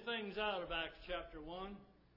things out of Acts chapter 1.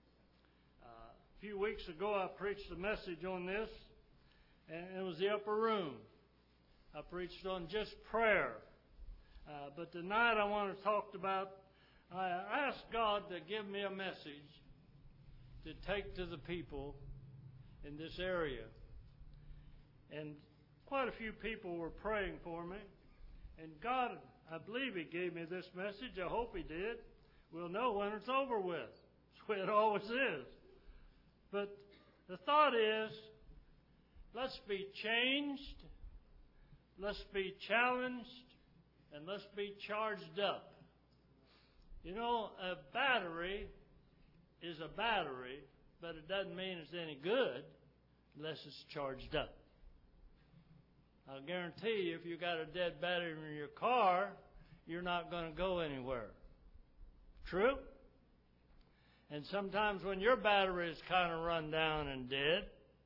A few weeks ago I preached a message on this, and it was the upper room. I preached on just prayer. But tonight I want to talk about, I asked God to give me a message to take to the people in this area. And quite a few people were praying for me. And God, I believe He gave me this message. I hope He did. We'll know when it's over with. That's the way it always is. But the thought is, let's be changed, let's be challenged, and let's be charged up. You know, a battery is a battery, but it doesn't mean it's any good unless it's charged up. I'll guarantee you, if you got a dead battery in your car, you're not going to go anywhere. True? And sometimes when your battery is kind of run down and dead,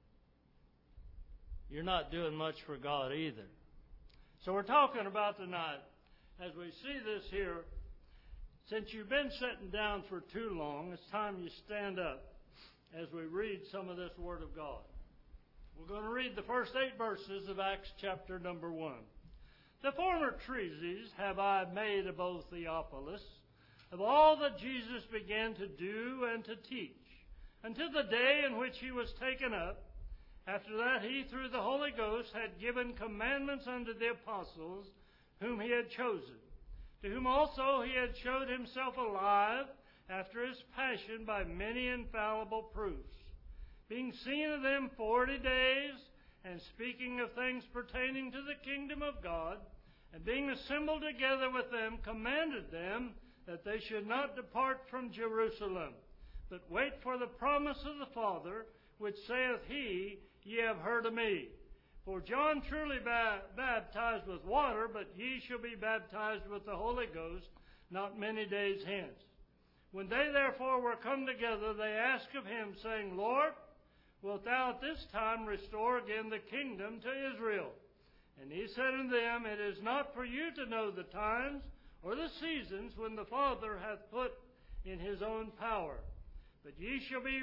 you're not doing much for God either. So we're talking about tonight, as we see this here, since you've been sitting down for too long, it's time you stand up as we read some of this Word of God. We're going to read the first 8 verses of Acts chapter number 1. The former treatise have I made of O Theophilus, of all that Jesus began to do and to teach, until the day in which He was taken up. After that He, through the Holy Ghost, had given commandments unto the apostles whom He had chosen, to whom also He had showed Himself alive after His passion by many infallible proofs, being seen of them 40 days, and speaking of things pertaining to the kingdom of God, and being assembled together with them, commanded them that they should not depart from Jerusalem, but wait for the promise of the Father, which saith He, Ye have heard of me. For John truly baptized with water, but ye shall be baptized with the Holy Ghost not many days hence. When they therefore were come together, they asked of Him, saying, Lord, wilt thou at this time restore again the kingdom to Israel? And He said unto them, It is not for you to know the times or the seasons when the Father hath put in His own power. But ye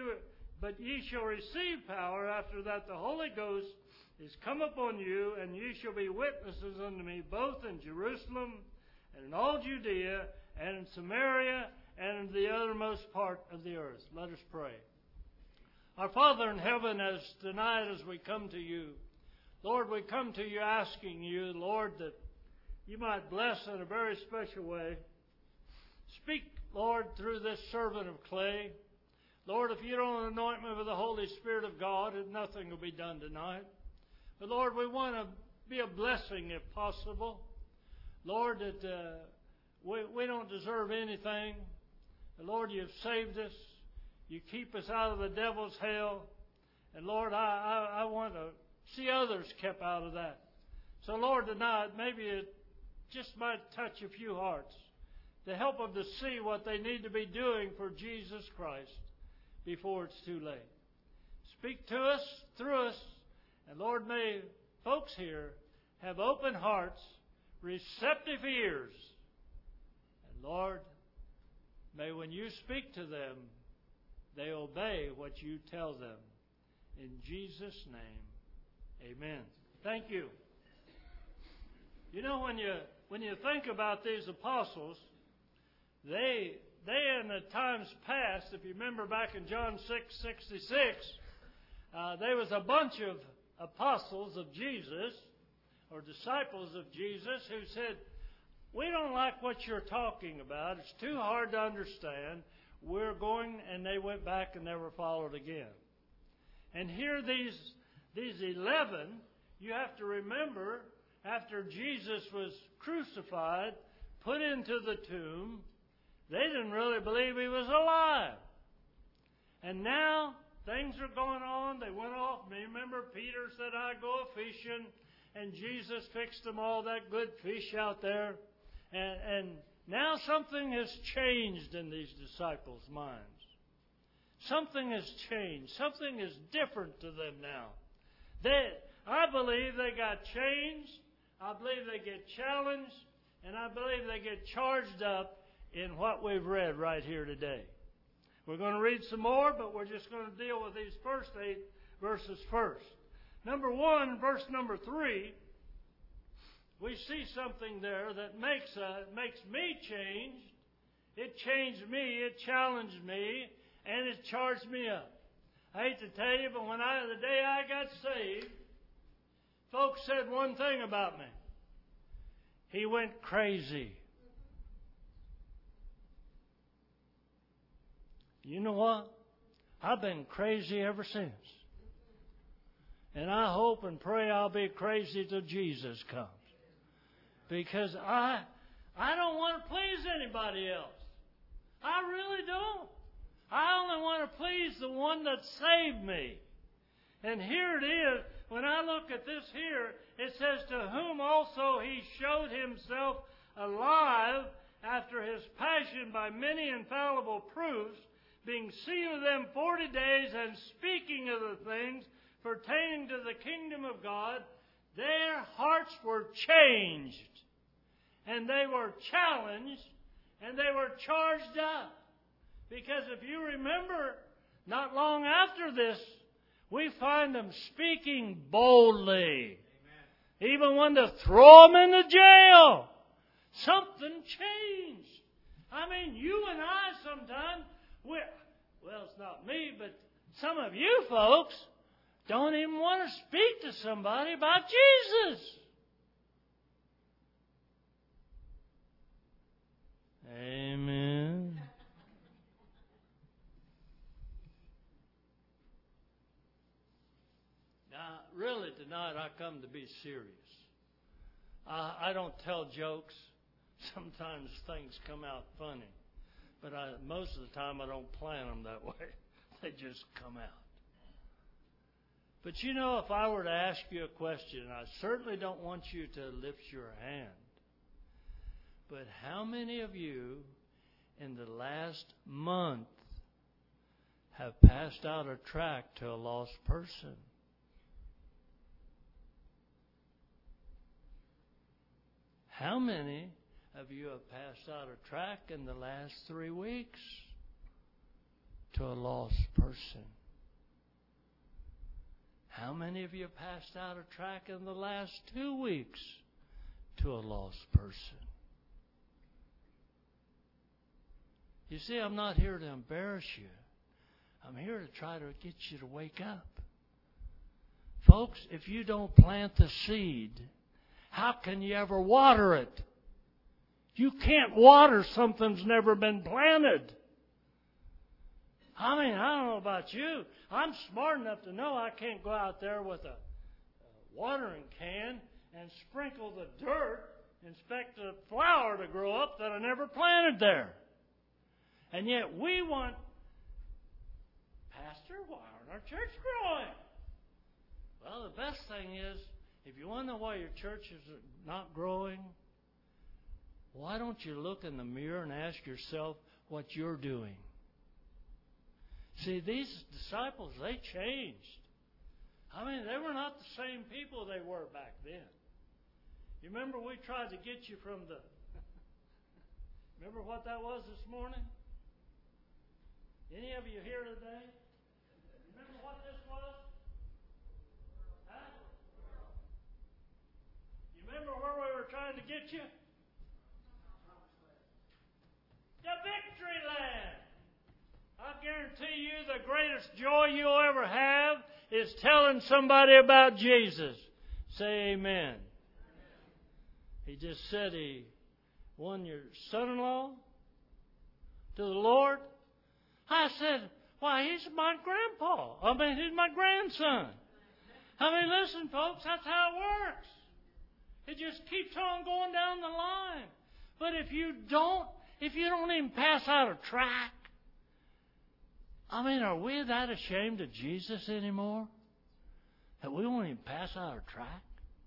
shall receive power after that the Holy Ghost is come upon you, and ye shall be witnesses unto me both in Jerusalem and in all Judea and in Samaria and in the uttermost part of the earth. Let us pray. Our Father in heaven, as tonight as we come to you, Lord, we come to you asking you, Lord, that you might bless in a very special way. Speak, Lord, through this servant of clay. Lord, if you don't anoint me with the Holy Spirit of God, nothing will be done tonight. But Lord, we want to be a blessing if possible. Lord, that we don't deserve anything. But Lord, you've saved us. You keep us out of the devil's hell. And Lord, I want to see others kept out of that. So Lord, tonight, maybe it just might touch a few hearts to help them to see what they need to be doing for Jesus Christ before it's too late. Speak to us, through us, and Lord, may folks here have open hearts, receptive ears. And Lord, may when you speak to them, they obey what you tell them. In Jesus' name, amen. Thank you. You know, when you think about these apostles, they in the times past, if you remember back in John 6:66, there was a bunch of apostles of Jesus, or disciples of Jesus, who said, we don't like what you're talking about. It's too hard to understand. We're going, and they went back and never followed again. And here these 11, you have to remember, after Jesus was crucified, put into the tomb, they didn't really believe He was alive. And now things are going on. They went off. Remember, Peter said, I go a-fishing. And Jesus fixed them all that good fish out there. And now something has changed in these disciples' minds. Something has changed. Something is different to them now. I believe they got changed. I believe they get challenged. And I believe they get charged up. in what we've read right here today. We're going to read some more, but we're just going to deal with these first 8 verses first. Number 1, verse number 3, we see something there that makes me change. It changed me, it challenged me, and it charged me up. I hate to tell you, but the day I got saved, folks said one thing about me. He went crazy. You know what? I've been crazy ever since. And I hope and pray I'll be crazy till Jesus comes. Because I don't want to please anybody else. I really don't. I only want to please the one that saved me. And here it is. When I look at this here, it says, to whom also he showed himself alive after his passion by many infallible proofs, being seen of them 40 days, and speaking of the things pertaining to the kingdom of God, their hearts were changed, and they were challenged, and they were charged up. Because if you remember, not long after this, we find them speaking boldly. Amen. Even when to throw them into jail, something changed. I mean, you and I sometimes, well, it's not me, but some of you folks don't even want to speak to somebody about Jesus. Amen. Now, really, tonight I come to be serious. I don't tell jokes. Sometimes things come out funny. But most of the time I don't plan them that way. They just come out. But you know, if I were to ask you a question, I certainly don't want you to lift your hand. But how many of you in the last month have passed out a tract to a lost person? How many of you have passed out a tract in the last 3 weeks to a lost person? How many of you have passed out a tract in the last 2 weeks to a lost person? You see, I'm not here to embarrass you. I'm here to try to get you to wake up. Folks, if you don't plant the seed, how can you ever water it? You can't water something that's never been planted. I mean, I don't know about you. I'm smart enough to know I can't go out there with a watering can and sprinkle the dirt and expect the flower to grow up that I never planted there. And yet we want, Pastor, why aren't our church growing? Well, the best thing is, if you want to know why your church is not growing, why don't you look in the mirror and ask yourself what you're doing? See, these disciples, they changed. I mean, they were not the same people they were back then. You remember we tried to get you from the... Remember what that was this morning? Any of you here today? Remember what this was? Huh? You remember where we were trying to get you? The victory land. I guarantee you the greatest joy you'll ever have is telling somebody about Jesus. Say amen. He just said he won your son-in-law to the Lord. I said, why, he's my grandpa. He's my grandson. Listen, folks, that's how it works. It just keeps on going down the line. But if you don't even pass out a tract, are we that ashamed of Jesus anymore? That we won't even pass out a tract?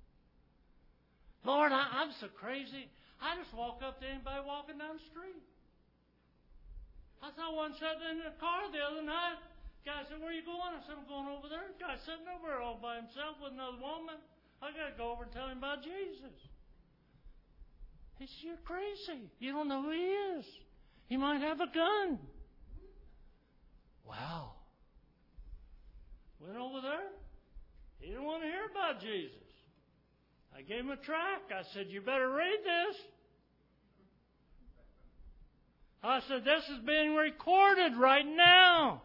Lord, I'm so crazy. I just walk up to anybody walking down the street. I saw one sitting in the car the other night. Guy said, where are you going? I said, I'm going over there. Guy sitting over there all by himself with another woman. I got to go over and tell him about Jesus. He said, you're crazy. You don't know who he is. He might have a gun. Wow. Went over there. He didn't want to hear about Jesus. I gave him a tract. I said, you better read this. I said, this is being recorded right now.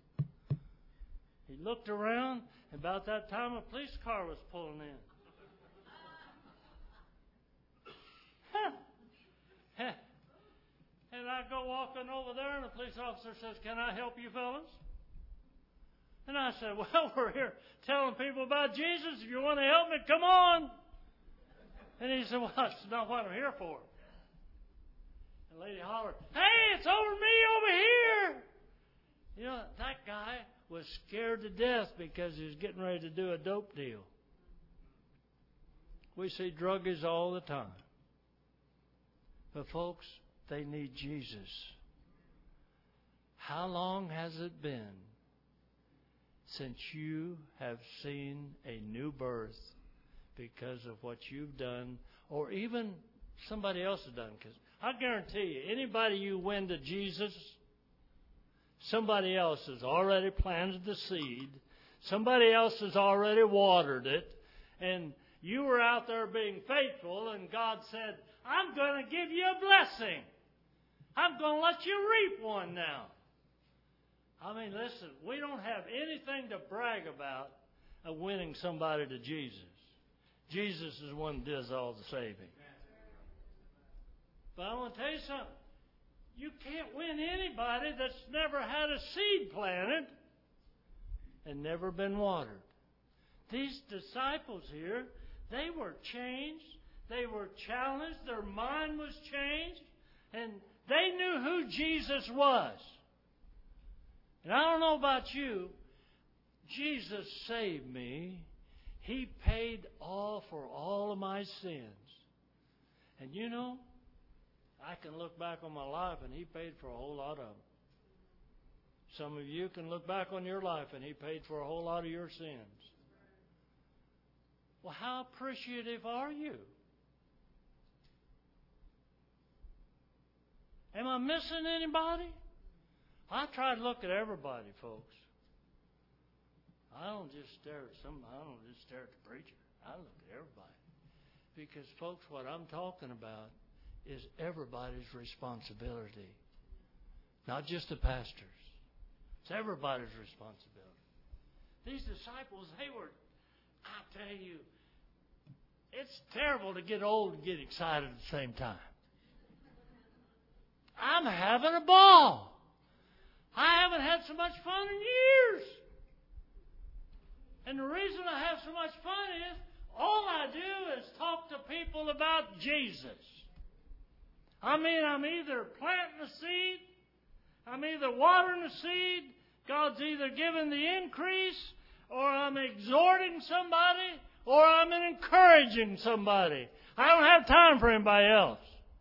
He looked around. About that time, a police car was pulling in. And I go walking over there, and the police officer says, can I help you fellas? And I said, well, we're here telling people about Jesus. If you want to help me, come on. And he said, well, that's not what I'm here for. And the lady hollered, hey, it's over me over here. You know, that guy was scared to death because he was getting ready to do a dope deal. We see druggies all the time. But folks, they need Jesus. How long has it been since you have seen a new birth because of what you've done, or even somebody else has done? Because I guarantee you, anybody you win to Jesus, somebody else has already planted the seed. Somebody else has already watered it. And you were out there being faithful, and God said, I'm going to give you a blessing. I'm going to let you reap one now. I mean, listen, we don't have anything to brag about of winning somebody to Jesus. Jesus is the one that does all the saving. But I want to tell you something. You can't win anybody that's never had a seed planted and never been watered. These disciples here, they were changed. They were challenged. Their mind was changed. And they knew who Jesus was. And I don't know about you. Jesus saved me. He paid all for all of my sins. And you know, I can look back on my life and He paid for a whole lot of them. Some of you can look back on your life and He paid for a whole lot of your sins. Well, how appreciative are you? Am I missing anybody? I try to look at everybody, folks. I don't just stare at I don't just stare at the preacher. I look at everybody. Because, folks, what I'm talking about is everybody's responsibility. Not just the pastors. It's everybody's responsibility. These disciples, I tell you, it's terrible to get old and get excited at the same time. I'm having a ball. I haven't had so much fun in years. And the reason I have so much fun is all I do is talk to people about Jesus. I mean, I'm either planting the seed, I'm either watering the seed, God's either giving the increase, or I'm exhorting somebody, or I'm encouraging somebody. I don't have time for anybody else.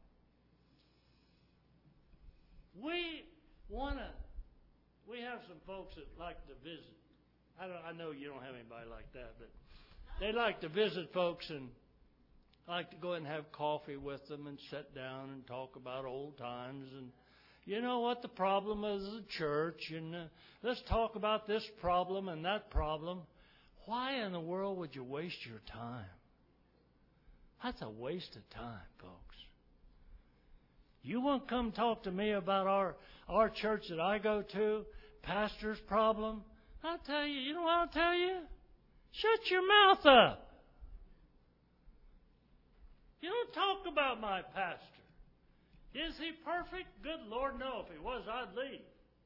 We have some folks that like to visit. I know you don't have anybody like that, but they like to visit folks and like to go and have coffee with them and sit down and talk about old times and you know what the problem is of the church and let's talk about this problem and that problem. Why in the world would you waste your time? That's a waste of time, folks. You want to come talk to me about our church that I go to, pastor's problem? I'll tell you, you know what I'll tell you? Shut your mouth up. You don't talk about my pastor. Is he perfect? Good Lord, no. If he was, I'd leave.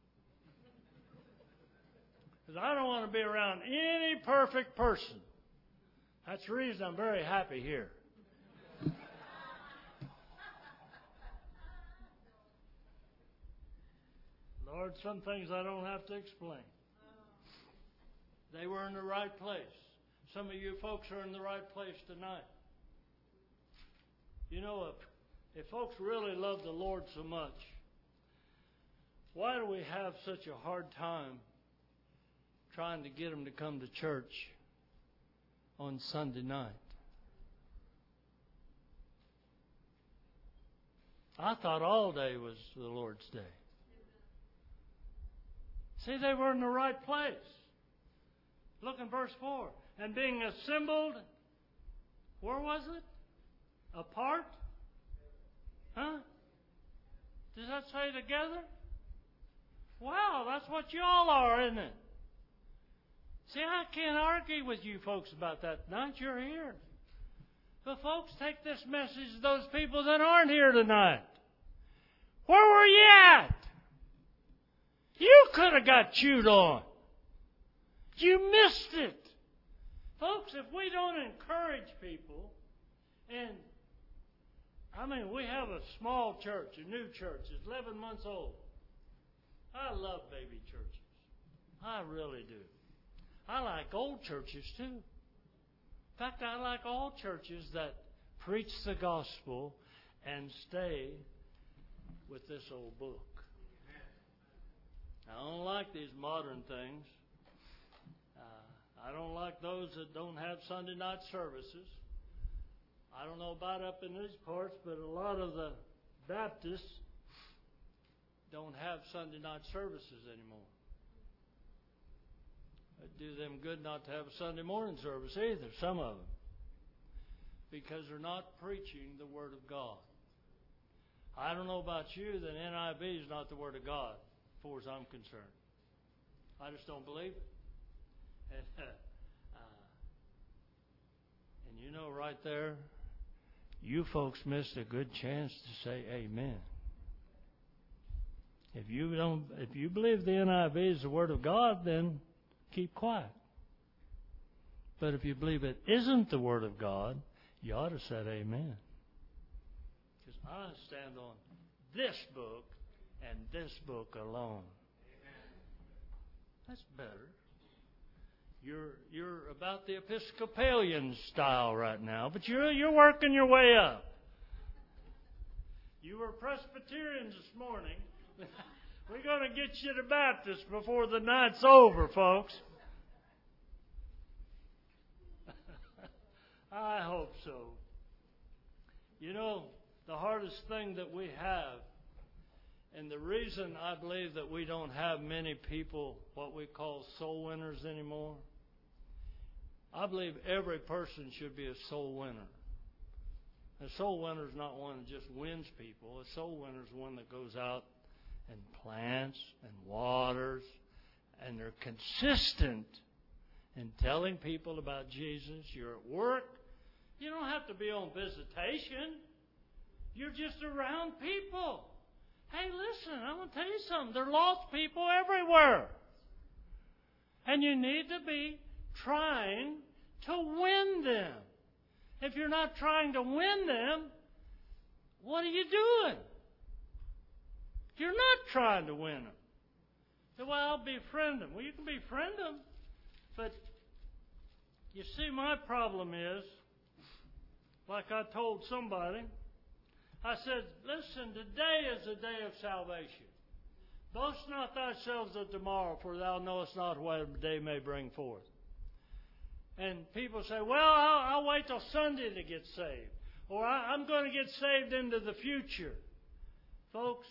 Because I don't want to be around any perfect person. That's the reason I'm very happy here. Lord, some things I don't have to explain. They were in the right place. Some of you folks are in the right place tonight. You know, if folks really love the Lord so much, why do we have such a hard time trying to get them to come to church on Sunday night? I thought all day was the Lord's day. See, they were in the right place. Look in verse 4. And being assembled, where was it? Apart? Huh? Does that say together? Wow, that's what y'all are, isn't it? See, I can't argue with you folks about that tonight. You're here. But folks, take this message to those people that aren't here tonight. Where were you at? You could have got chewed on. You missed it. Folks, if we don't encourage people, and I mean, we have a small church, a new church. It's 11 months old. I love baby churches. I really do. I like old churches too. In fact, I like all churches that preach the gospel and stay with this old book. I don't like these modern things. I don't like those that don't have Sunday night services. I don't know about up in these parts, but a lot of the Baptists don't have Sunday night services anymore. It'd do them good not to have a Sunday morning service either, some of them, because they're not preaching the Word of God. I don't know about you, that NIV is not the Word of God, as far as I'm concerned. I just don't believe it. And you know, right there, you folks missed a good chance to say amen. If you believe the NIV is the Word of God, then keep quiet. But if you believe it isn't the Word of God, you ought to say amen. Because I stand on this book and this book alone. Amen. That's better. You're about the Episcopalian style right now, but you're working your way up. You were Presbyterians this morning. We're going to get you to Baptist before the night's over, folks. I hope so. You know, the hardest thing that we have, and the reason I believe that we don't have many people, what we call soul winners anymore, I believe every person should be a soul winner. A soul winner is not one that just wins people. A soul winner is one that goes out and plants and waters, and they're consistent in telling people about Jesus. You're at work. You don't have to be on visitation. You're just around people. Hey, listen, I'm going to tell you something. There are lost people everywhere. And you need to be trying to win them. If you're not trying to win them, what are you doing? You're not trying to win them. So, well, I'll befriend them. Well, you can befriend them, but you see, my problem is, like I told somebody, I said, listen, today is the day of salvation. Boast not thyself of tomorrow, for thou knowest not what the day may bring forth. And people say, well, I'll wait till Sunday to get saved. Or I'm going to get saved into the future. Folks,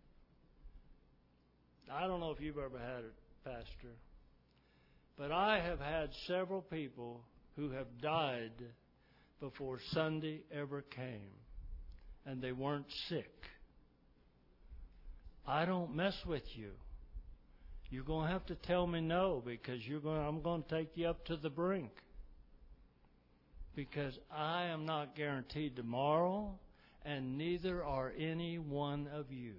I don't know if you've ever had it, Pastor, but I have had several people who have died before Sunday ever came, and they weren't sick. I don't mess with you. You're going to have to tell me no, because I'm going to take you up to the brink. Because I am not guaranteed tomorrow, and neither are any one of you.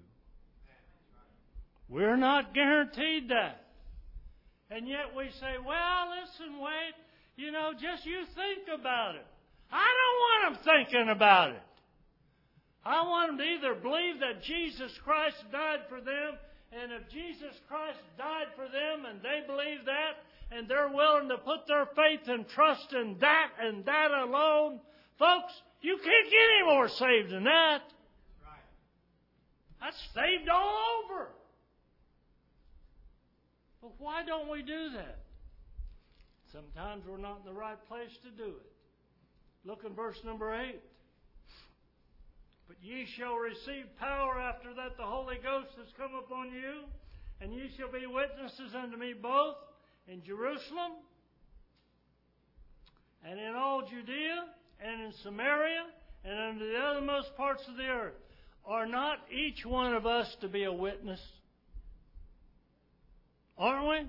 We're not guaranteed that. And yet we say, well, listen, wait, just you think about it. I don't want them thinking about it. I want them to either believe that Jesus Christ died for them, and if Jesus Christ died for them and they believe that, and they're willing to put their faith and trust in that and that alone, folks, you can't get any more saved than that. That's saved all over. But why don't we do that? Sometimes we're not in the right place to do it. Look in verse number 8. But ye shall receive power after that the Holy Ghost has come upon you, and ye shall be witnesses unto me both in Jerusalem and in all Judea and in Samaria and unto the uttermost parts of the earth. Are not each one of us to be a witness? Aren't we?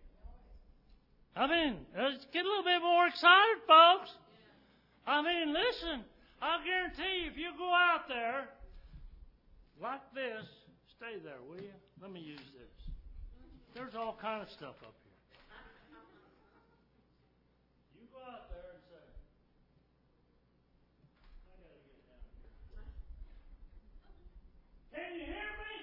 I mean, let's get a little bit more excited, folks. I mean, listen, I'll guarantee you, if you go out there like this, stay there, will you? Let me use this. There's all kind of stuff up here. You go out there and say, I got to get down here. Can you hear me?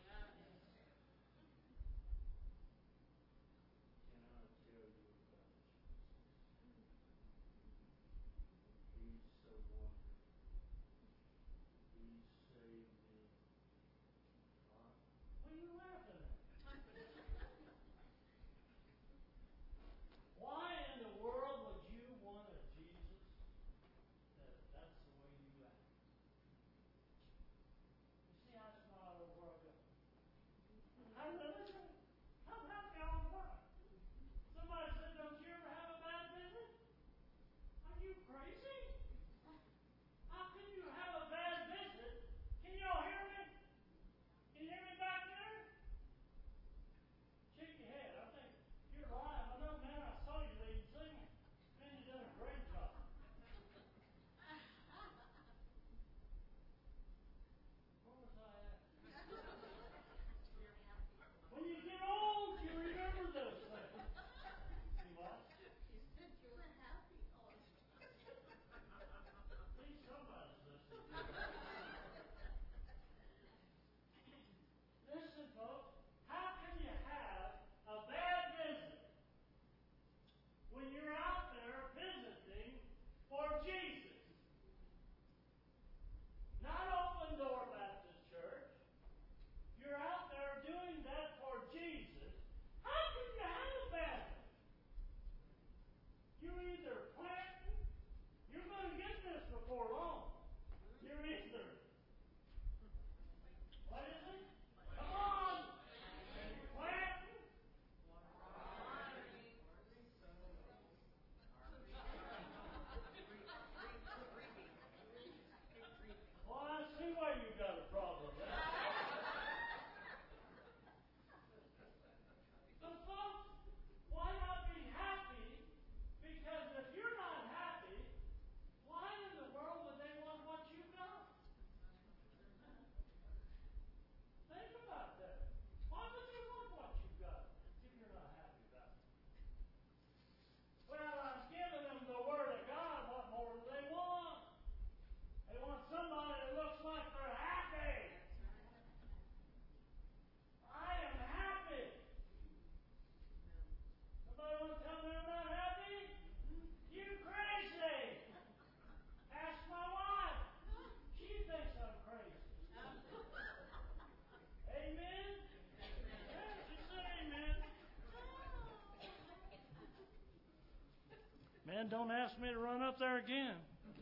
Man, don't ask me to run up there again.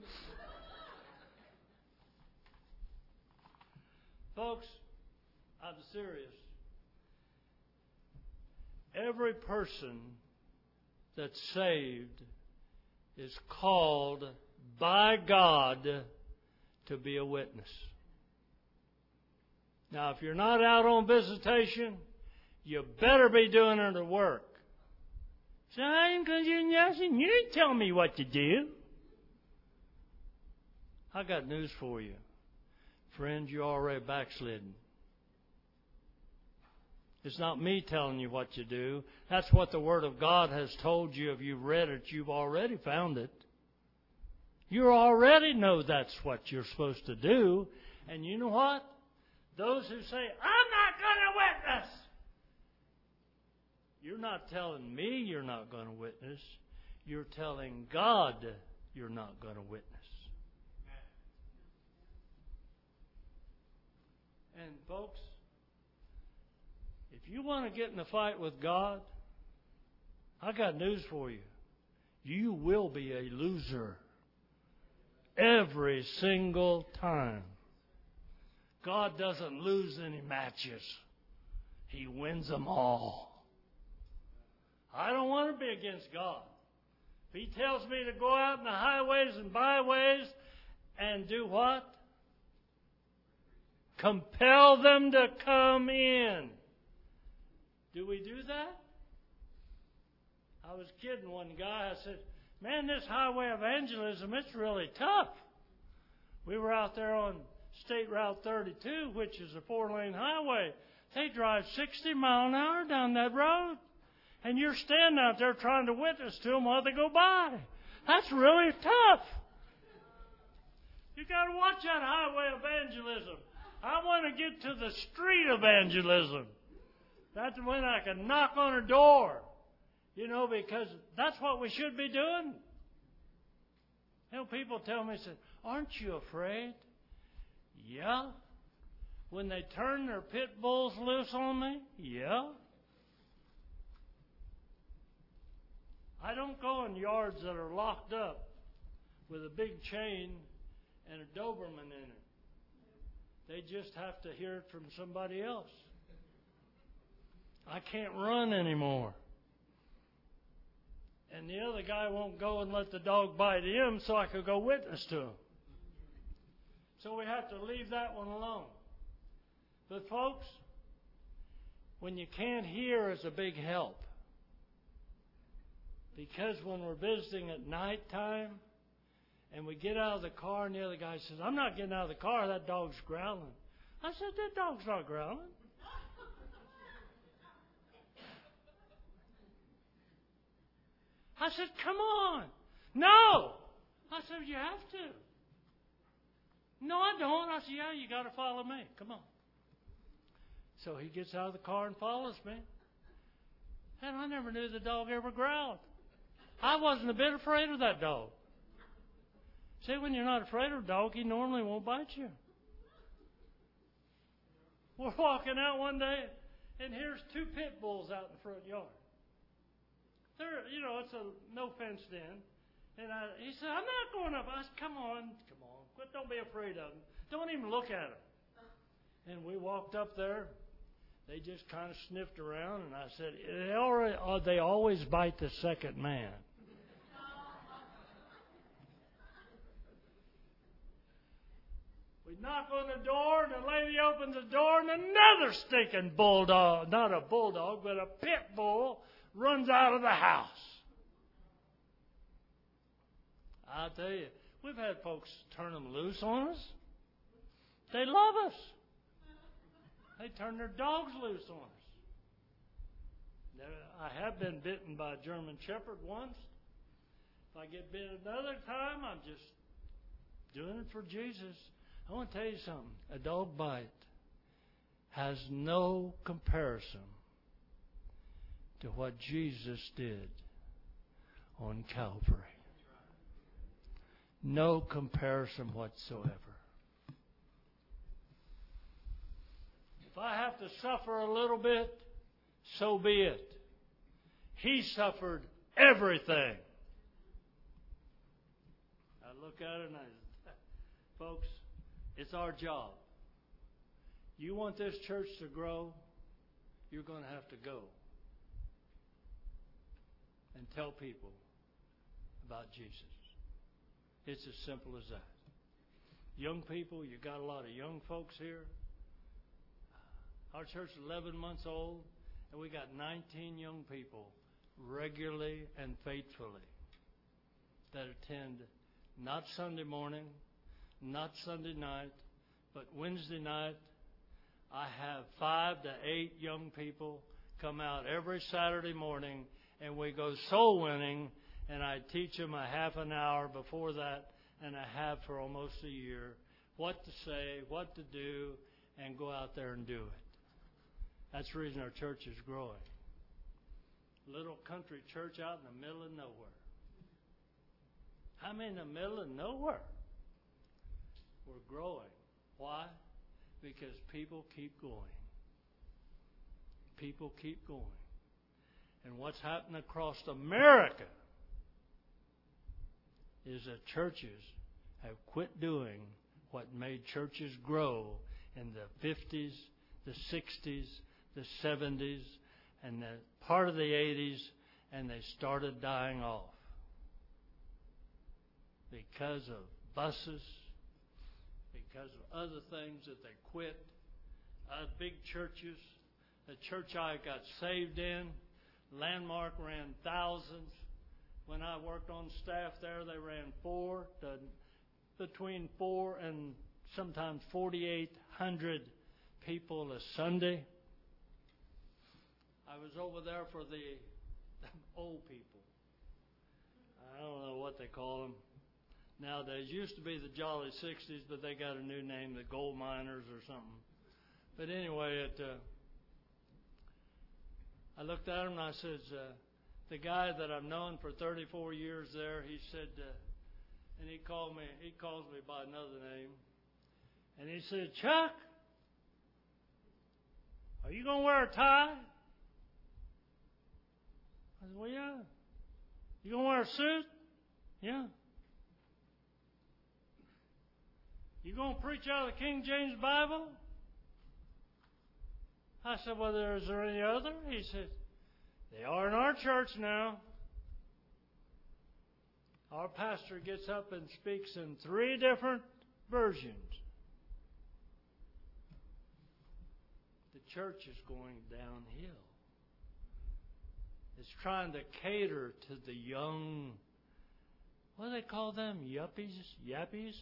Folks, I'm serious. Every person that's saved is called by God to be a witness. Now, if you're not out on visitation, you better be doing the work. Son, because you're nothing, you didn't tell me what to do. I got news for you. Friend, you're already backslidden. It's not me telling you what to do. That's what the Word of God has told you. If you've read it, you've already found it. You already know that's what you're supposed to do. And you know what? Those who say, I'm not going to witness. You're not telling me you're not going to witness. You're telling God you're not going to witness. And folks, if you want to get in a fight with God, I got news for you. You will be a loser every single time. God doesn't lose any matches. He wins them all. I don't want to be against God. If He tells me to go out in the highways and byways and do what? Compel them to come in. Do we do that? I was kidding one guy. I said, man, this highway evangelism, it's really tough. We were out there on State Route 32, which is a 4-lane highway. They drive 60 miles an hour down that road. And you're standing out there trying to witness to them while they go by. That's really tough. You got to watch that highway evangelism. I want to get to the street evangelism. That's when I can knock on a door. You know, because that's what we should be doing. You know, people tell me, say, aren't you afraid? Yeah. When they turn their pit bulls loose on me? Yeah. I don't go in yards that are locked up with a big chain and a Doberman in it. They just have to hear it from somebody else. I can't run anymore. And the other guy won't go and let the dog bite him so I could go witness to him. So we have to leave that one alone. But folks, when you can't hear is a big help. Because when we're visiting at nighttime and we get out of the car and the other guy says, I'm not getting out of the car, that dog's growling. I said, that dog's not growling. I said, come on. No. I said, you have to. No, I don't. I said, yeah, you got to follow me. Come on. So he gets out of the car and follows me. And I never knew the dog ever growled. I wasn't a bit afraid of that dog. See, when you're not afraid of a dog, he normally won't bite you. We're walking out one day, and here's 2 pit bulls out in the front yard. They're, you know, it's a no fenced in. And he said, I'm not going up. I said, come on. Quit, don't be afraid of them. Don't even look at them. And we walked up there. They just kind of sniffed around, and I said, they always bite the second man. We knock on the door, and the lady opens the door, and another stinking bulldog, not a bulldog, but a pit bull, runs out of the house. I'll tell you, we've had folks turn them loose on us. They love us. They turn their dogs loose on us. I have been bitten by a German Shepherd once. If I get bit another time, I'm just doing it for Jesus. I want to tell you something. A dog bite has no comparison to what Jesus did on Calvary. No comparison whatsoever. If I have to suffer a little bit, so be it. He suffered everything. I look at it and folks, it's our job. You want this church to grow, you're going to have to go and tell people about Jesus. It's as simple as that. Young people, you got a lot of young folks here. Our church is 11 months old, and we got 19 young people regularly and faithfully that attend not Sunday morning, not Sunday night, but Wednesday night. I have 5 to 8 young people come out every Saturday morning, and we go soul winning, and I teach them a half an hour before that, and I have for almost a year, what to say, what to do, and go out there and do it. That's the reason our church is growing. Little country church out in the middle of nowhere. I'm in the middle of nowhere. We're growing. Why? Because people keep going. People keep going. And what's happening across America is that churches have quit doing what made churches grow in the 50s, the 60s, the 70s, and the part of the 80s, and they started dying off because of buses, because of other things that they quit. Big churches. The church I got saved in, Landmark, ran thousands. When I worked on staff there, they ran between 4 and sometimes 4,800 people a Sunday. I was over there for the old people. I don't know what they call them nowadays. Used to be the Jolly 60s, but they got a new name, the Gold Miners or something. But anyway, I looked at him and I said, the guy that I've known for 34 years there, he said, and he calls me by another name, and he said, Chuck, are you going to wear a tie? I said, well, yeah. You going to wear a suit? Yeah. You going to preach out of the King James Bible? I said, well, is there any other? He said, they are in our church now. Our pastor gets up and speaks in 3 different versions. The church is going downhill. It's trying to cater to the young, what do they call them? Yuppies? Yappies?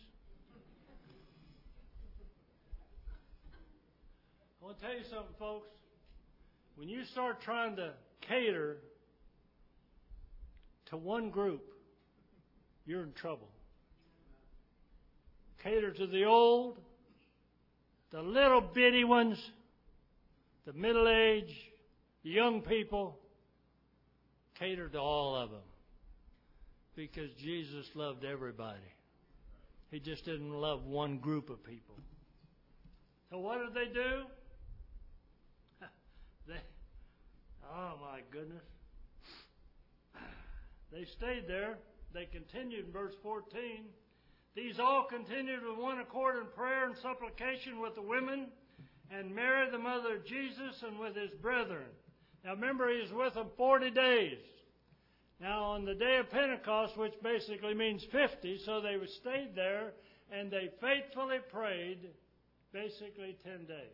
I want to tell you something, folks. When you start trying to cater to one group, you're in trouble. Cater to the old, the little bitty ones, the middle-aged, the young people. Cater to all of them. Because Jesus loved everybody. He just didn't love one group of people. So what did they do? Oh my goodness. They stayed there. They continued in verse 14. These all continued with one accord in prayer and supplication with the women, and Mary, the mother of Jesus, and with his brethren. Now remember, he was with them 40 days. Now on the day of Pentecost, which basically means 50, so they stayed there, and they faithfully prayed basically 10 days.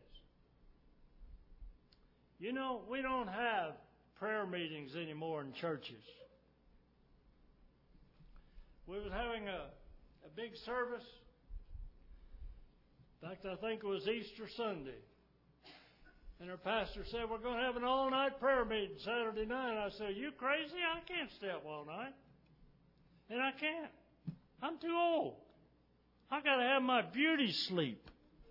You know, we don't have prayer meetings anymore in churches. We was having a big service. In fact, I think it was Easter Sunday. And our pastor said, we're going to have an all-night prayer meeting Saturday night. I said, are you crazy? I can't stay up all night. And I can't. I'm too old. I got to have my beauty sleep.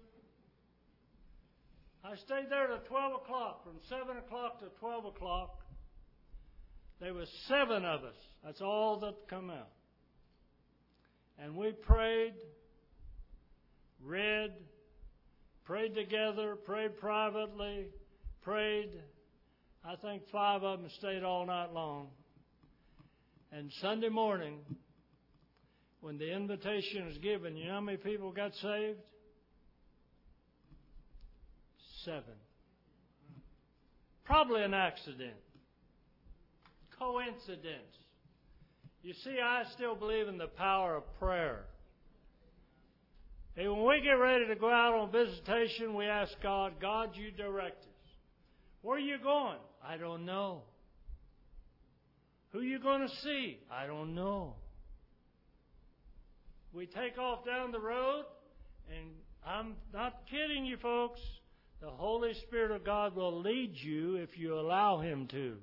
I stayed there till 12 o'clock, from 7 o'clock to 12 o'clock. There was 7 of us. That's all that come out. And we prayed, read, prayed together, prayed privately, prayed. I think 5 of them stayed all night long. And Sunday morning, when the invitation was given, you know how many people got saved? 7. Probably an accident. Coincidence. You see, I still believe in the power of prayer. Hey, when we get ready to go out on visitation, we ask God, God, you direct us. Where are you going? I don't know. Who are you going to see? I don't know. We take off down the road, and I'm not kidding you, folks. The Holy Spirit of God will lead you if you allow Him to.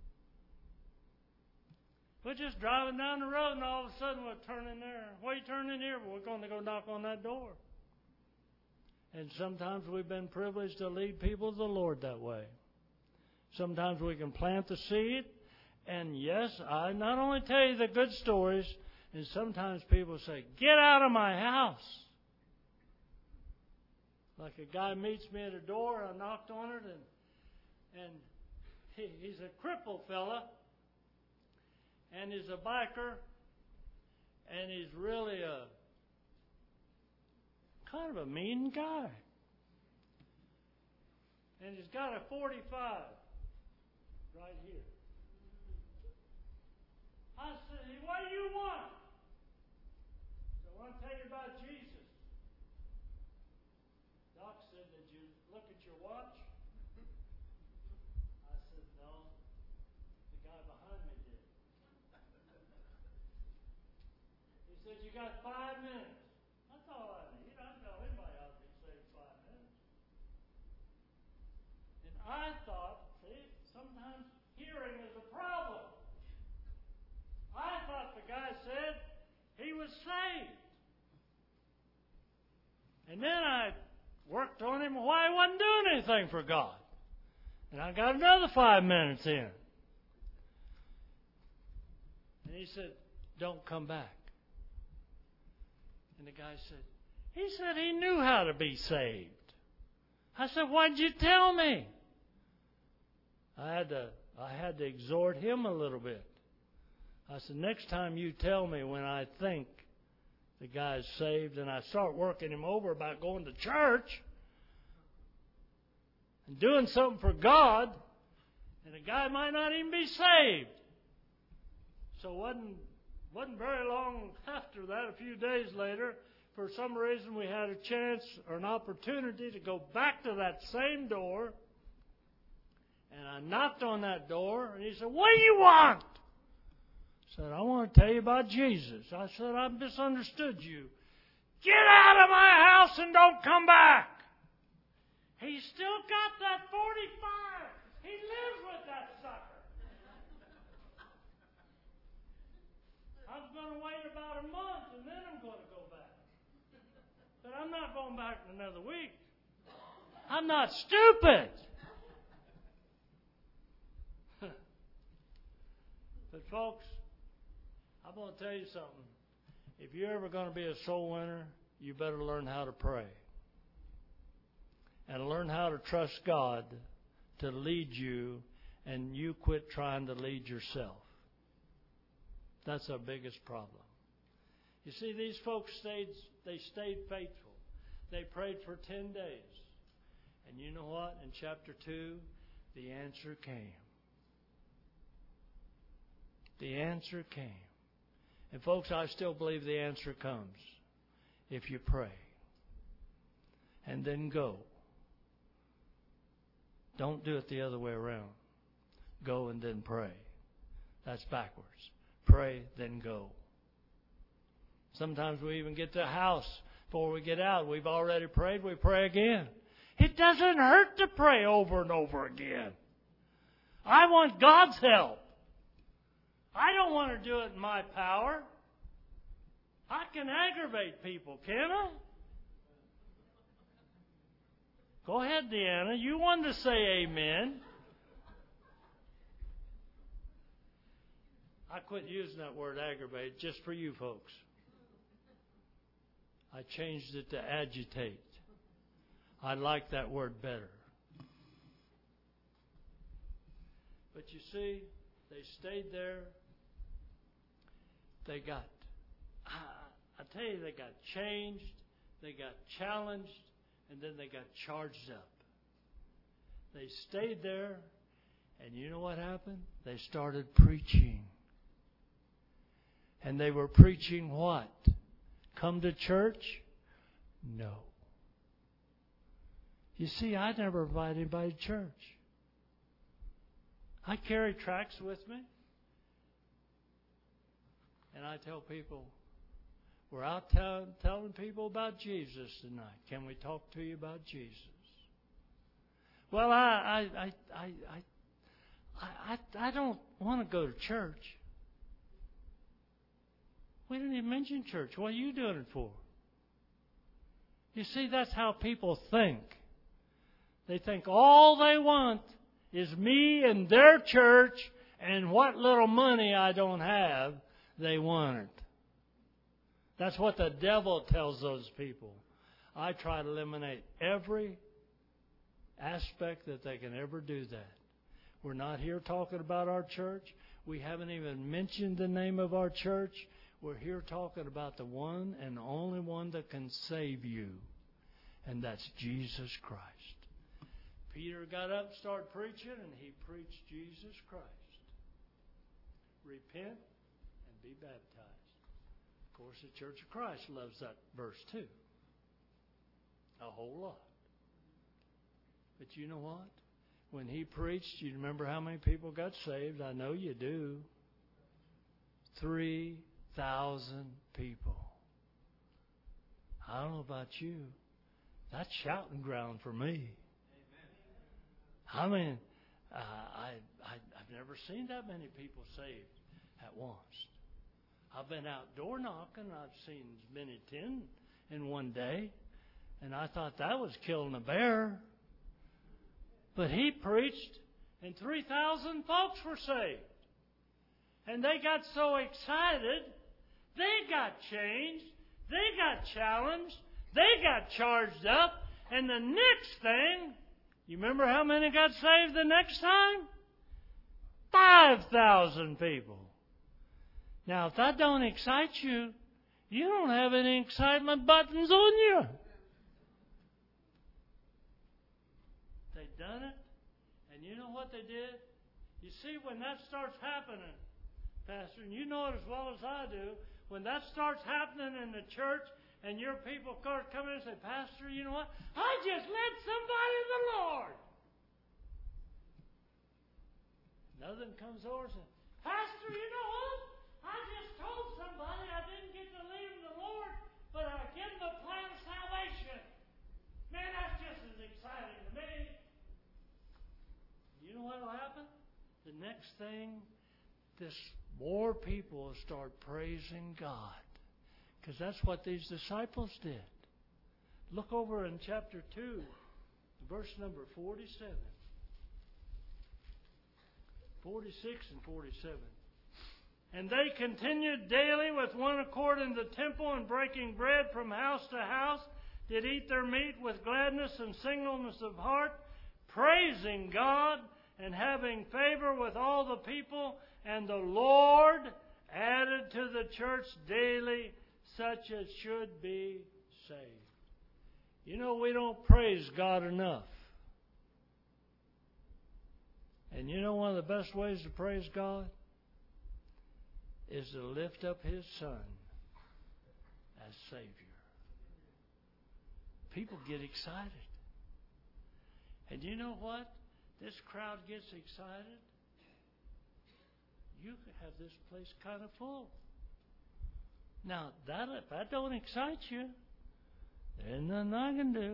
We're just driving down the road, and all of a sudden we're turning there. Why are you turning here? Well, we're going to go knock on that door. And sometimes we've been privileged to lead people to the Lord that way. Sometimes we can plant the seed. And yes, I not only tell you the good stories, and sometimes people say, get out of my house. Like a guy meets me at a door, I knocked on it, and he's a crippled fella, and he's a biker, and he's really a kind of a mean guy. and he's got a 45 right here. I said, what do you want? So I want to tell you about Jesus. Doc said, did you look at your watch? I said, no. The guy behind me did. He said, you got 5 minutes. That's all I need. I tell anybody how to be saved 5 minutes. And I thought, see, sometimes hearing is a problem. I thought the guy said he was saved. And then I worked on him why he wasn't doing anything for God. And I got another 5 minutes in. And he said, don't come back. And the guy said, he said he knew how to be saved. I said, why'd you tell me? I had to exhort him a little bit. I said, next time you tell me when I think the guy's saved and I start working him over about going to church and doing something for God, and the guy might not even be saved. So it wasn't very long after that, a few days later, for some reason we had a chance or an opportunity to go back to that same door. And I knocked on that door, and he said, what do you want? I said, I want to tell you about Jesus. I said, I've misunderstood you. Get out of my house and don't come back. He's still got that 45. He lives with that sucker. I'm going to wait about a month, and then I'm going to go back. But I'm not going back in another week. I'm not stupid. But folks, I'm going to tell you something. If you're ever going to be a soul winner, you better learn how to pray. And learn how to trust God to lead you, and you quit trying to lead yourself. That's our biggest problem. You see, these folks stayed faithful. They prayed for 10 days. And you know what? In chapter 2, the answer came. The answer came. And folks, I still believe the answer comes if you pray. And then go. Don't do it the other way around. Go and then pray. That's backwards. Pray, then go. Sometimes we even get to the house before we get out. We've already prayed, we pray again. It doesn't hurt to pray over and over again. I want God's help. I don't want to do it in my power. I can aggravate people, can I? Go ahead, Deanna. You wanted to say amen. I quit using that word aggravate just for you folks. I changed it to agitate. I like that word better. But you see, they stayed there. They got, I tell you, they got changed, they got challenged, and then they got charged up. They stayed there, and you know what happened? They started preaching. And they were preaching what? Come to church? No. You see, I never invited anybody to church. I carry tracts with me. And I tell people, we're out telling people about Jesus tonight. Can we talk to you about Jesus? Well, I don't want to go to church. We didn't even mention church. What are you doing it for? You see, that's how people think. They think all they want is me and their church, and what little money I don't have, they want it. That's what the devil tells those people. I try to eliminate every aspect that they can ever do that. We're not here talking about our church. We haven't even mentioned the name of our church. We're here talking about the one and only one that can save you, and that's Jesus Christ. Peter got up and started preaching, and he preached Jesus Christ. Repent and be baptized. Of course, the Church of Christ loves that verse too. A whole lot. But you know what? When he preached, you remember how many people got saved? I know you do. 3,000 people. I don't know about you. That's shouting ground for me. I mean, I've never seen that many people saved at once. I've been outdoor knocking. I've seen as many 10 in one day. And I thought that was killing a bear. But he preached, and 3,000 folks were saved. And they got so excited, they got changed, they got challenged, they got charged up, and the next thing, you remember how many got saved the next time? 5,000 people. Now, if that don't excite you, you don't have any excitement buttons on you. They done it, and you know what they did? You see, when that starts happening, Pastor, and you know it as well as I do, when that starts happening in the church and your people start coming and say, Pastor, you know what? I just led somebody to the Lord. Another one comes over and says, Pastor, you know what? I just told somebody I didn't get to lead them to the Lord, but I gave them a plan of salvation. Man, that's just as exciting to me. You know what will happen? The next thing, more people will start praising God. Because that's what these disciples did. Look over in chapter 2, verse number 47. 46 and 47. And they continued daily with one accord in the temple, and breaking bread from house to house, did eat their meat with gladness and singleness of heart, praising God and having favor with all the people. And the Lord added to the church daily such as should be saved. You know, we don't praise God enough. And you know one of the best ways to praise God is to lift up His Son as Savior. People get excited. And you know what? This crowd gets excited. You could have this place kind of full. Now, if that don't excite you, there's nothing I can do.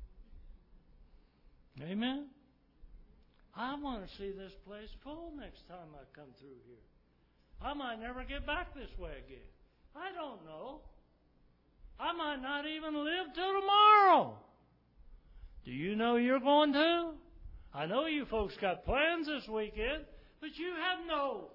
Amen? I want to see this place full next time I come through here. I might never get back this way again. I don't know. I might not even live till tomorrow. Do you know you're going to? I know you folks got plans this weekend, but you have no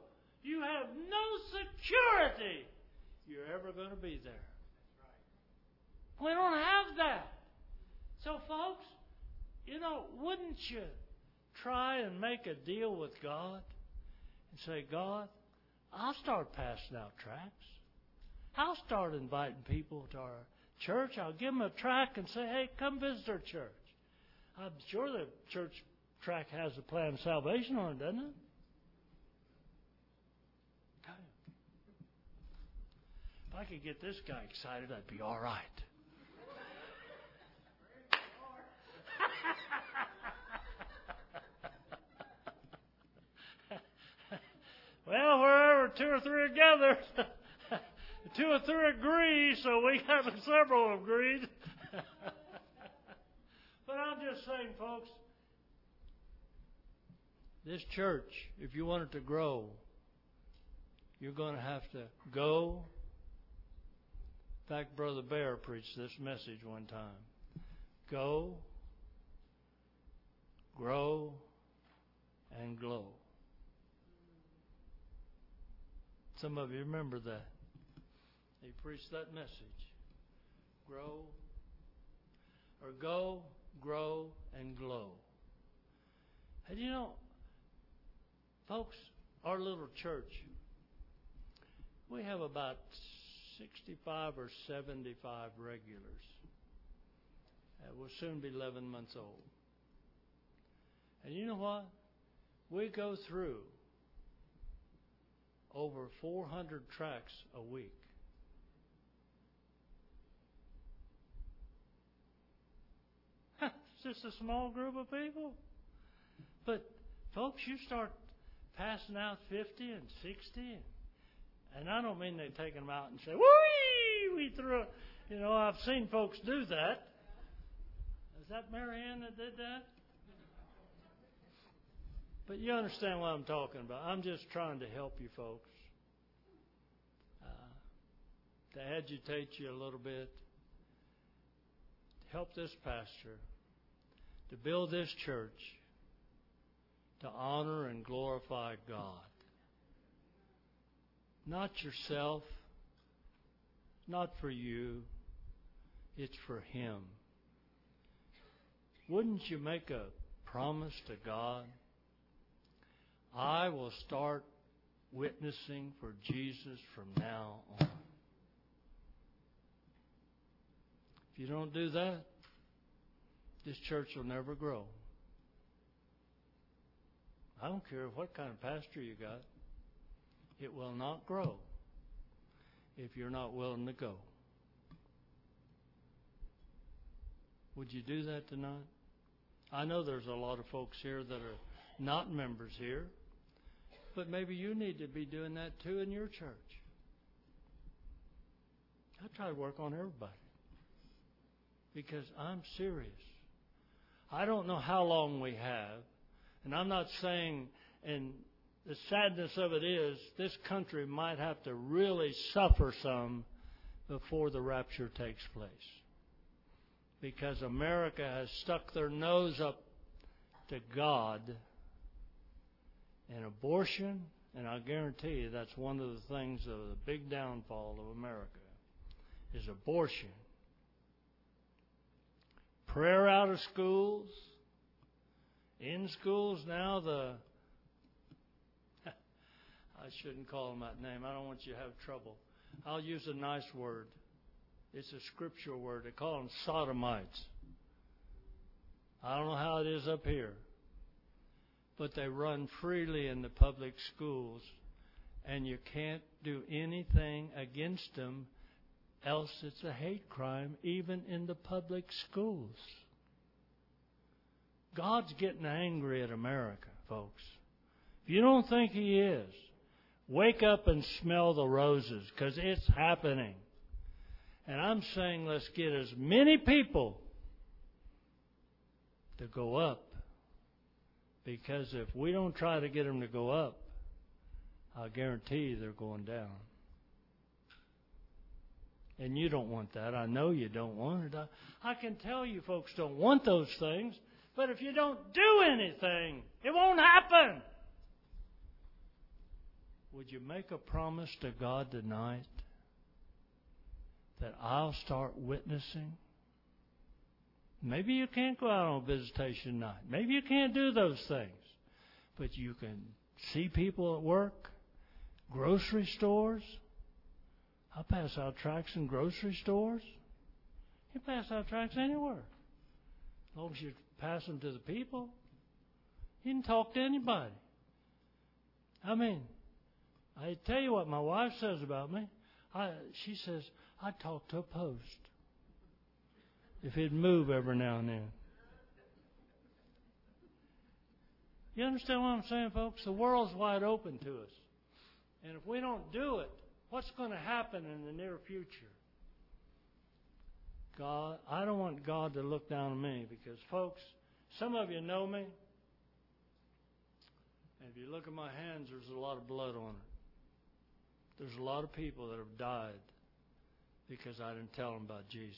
security you're ever going to be there. We don't have that. So, folks, wouldn't you try and make a deal with God and say, God, I'll start passing out tracts. I'll start inviting people to our church. I'll give them a tract and say, hey, come visit our church. I'm sure the church tract has a plan of salvation on it, doesn't it? If I could get this guy excited, I'd be all right. Well, wherever two or three are gathered, two or three agree, so we have several agreed. But I'm just saying, folks, this church, if you want it to grow, you're going to have to go. In fact, Brother Bear preached this message one time. Go, grow, and glow. Some of you remember that. He preached that message. Go, grow, and glow. And you know, folks, our little church, we have about 65 or 75 regulars. We'll soon be 11 months old. And you know what? We go through over 400 tracts a week. It's just a small group of people. But, folks, you start passing out 50 and 60. And I don't mean they take them out and say, whee, we threw it. You know, I've seen folks do that. Is that Mary Ann that did that? But you understand what I'm talking about. I'm just trying to help you folks. To agitate you a little bit. To help this pastor. To build this church. To honor and glorify God. Not yourself. Not for you. It's for Him. Wouldn't you make a promise to God? I will start witnessing for Jesus from now on. If you don't do that, this church will never grow. I don't care what kind of pastor you got. It will not grow if you're not willing to go. Would you do that tonight? I know there's a lot of folks here that are not members here, but maybe you need to be doing that too in your church. I try to work on everybody because I'm serious. I don't know how long we have, and I'm not saying, and the sadness of it is, this country might have to really suffer some before the rapture takes place. Because America has stuck their nose up to God in abortion, and I guarantee you that's one of the things of the big downfall of America, is abortion. Prayer out of schools. In schools now, I shouldn't call them that name. I don't want you to have trouble. I'll use a nice word. It's a scriptural word. They call them sodomites. I don't know how it is up here. But they run freely in the public schools, and you can't do anything against them, else it's a hate crime, even in the public schools. God's getting angry at America, folks. If you don't think He is, wake up and smell the roses, because it's happening. And I'm saying let's get as many people to go up. Because if we don't try to get them to go up, I guarantee you they're going down. And you don't want that. I know you don't want it. I can tell you folks don't want those things. But if you don't do anything, it won't happen. Would you make a promise to God tonight that I'll start witnessing? Maybe you can't go out on visitation night. Maybe you can't do those things. But you can see people at work, grocery stores. I pass out tracts in grocery stores. You pass out tracts anywhere. As long as you pass them to the people. You can talk to anybody. I mean, I tell you what my wife says about me. She says, I talk to a post. If it'd move every now and then. You understand what I'm saying, folks? The world's wide open to us. And if we don't do it, what's going to happen in the near future? God, I don't want God to look down on me because, folks, some of you know me. And if you look at my hands, there's a lot of blood on it. There's a lot of people that have died because I didn't tell them about Jesus.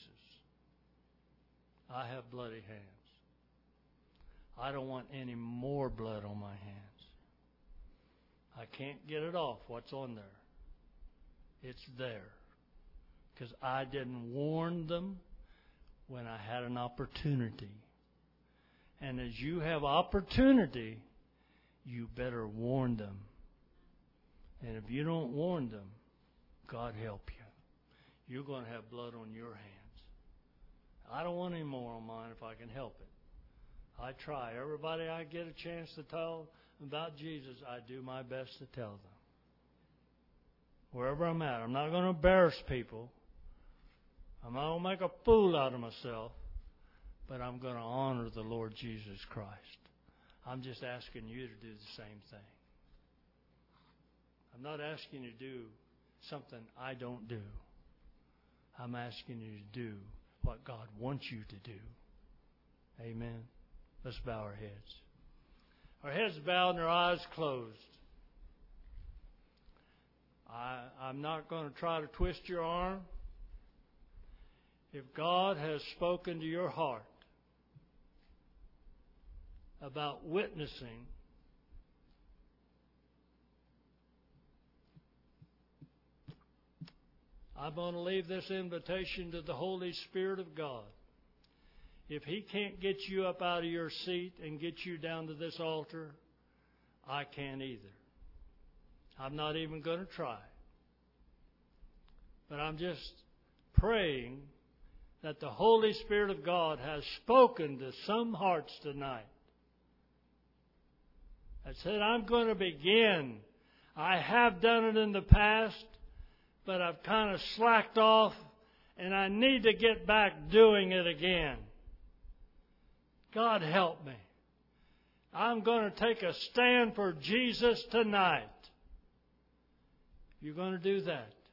I have bloody hands. I don't want any more blood on my hands. I can't get it off what's on there. It's there. Because I didn't warn them when I had an opportunity. And as you have opportunity, you better warn them. And if you don't warn them, God help you. You're going to have blood on your hands. I don't want any more on mine if I can help it. I try. Everybody I get a chance to tell about Jesus, I do my best to tell them. Wherever I'm at. I'm not going to embarrass people. I'm not going to make a fool out of myself. But I'm going to honor the Lord Jesus Christ. I'm just asking you to do the same thing. I'm not asking you to do something I don't do. I'm asking you to do what God wants you to do. Amen. Let's bow our heads. Our heads bowed and our eyes closed. I'm not going to try to twist your arm. If God has spoken to your heart about witnessing, I'm going to leave this invitation to the Holy Spirit of God. If He can't get you up out of your seat and get you down to this altar, I can't either. I'm not even going to try. But I'm just praying that the Holy Spirit of God has spoken to some hearts tonight. I said, I'm going to begin. I have done it in the past, but I've kind of slacked off, and I need to get back doing it again. God help me. I'm going to take a stand for Jesus tonight. You're going to do that.